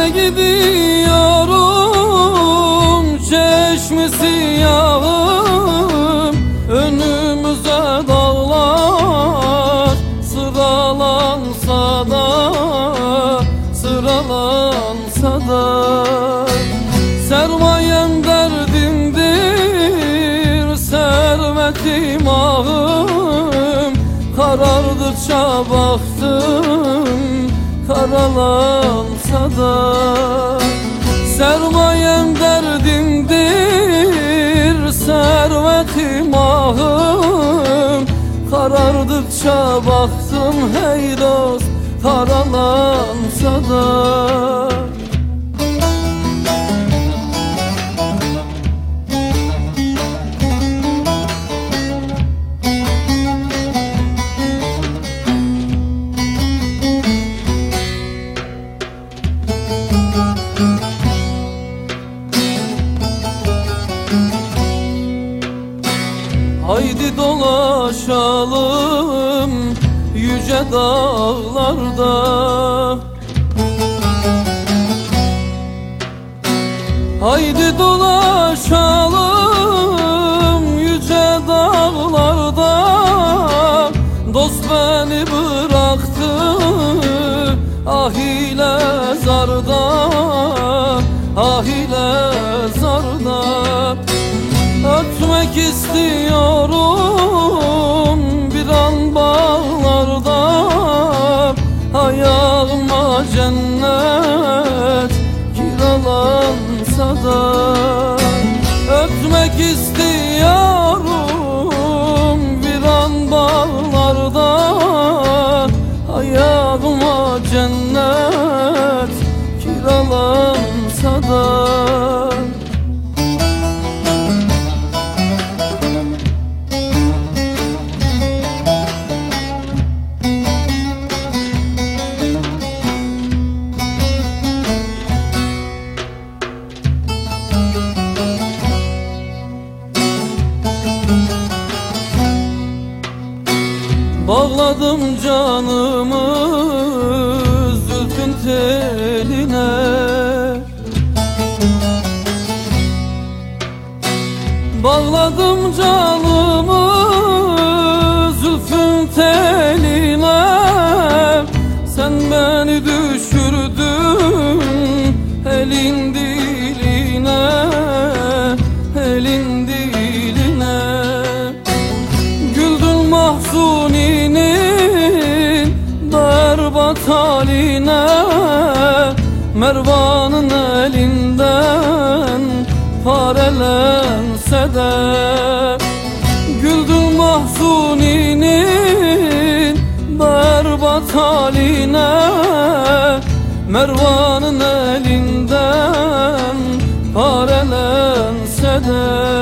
gidiyorum çeşmesi yağım, önümüze dağlar sıralansa da, sıralansa da. Sermayem derdimdir, servetim ağım, karardıkça baktım karalansa da. Sermayem derdimdir, servetim ahım, karardıkça baktım hey dost karalansa da. Haydi dolaşalım yüce dağlarda, haydi dolaşalım yüce dağlarda. Dost beni bıraktı ah ile zarda, ah ile zarda. Ötmek istiyorum bir an bağlarda, ayağıma cennet kiralansa da. Ötmek istiyorum bir an bağlarda, ayağıma cennet kiralansa da. Bağladım canımı zülfün teline, bağladım canımı zülfün teline. Sen beni düşürdün elin diline, elin diline. Güldün Mahzuni'nin berbat haline, Mervan'ın elinden parelense de. Güldün Mahzuni'nin berbat haline, Mervan'ın elinden parelense de.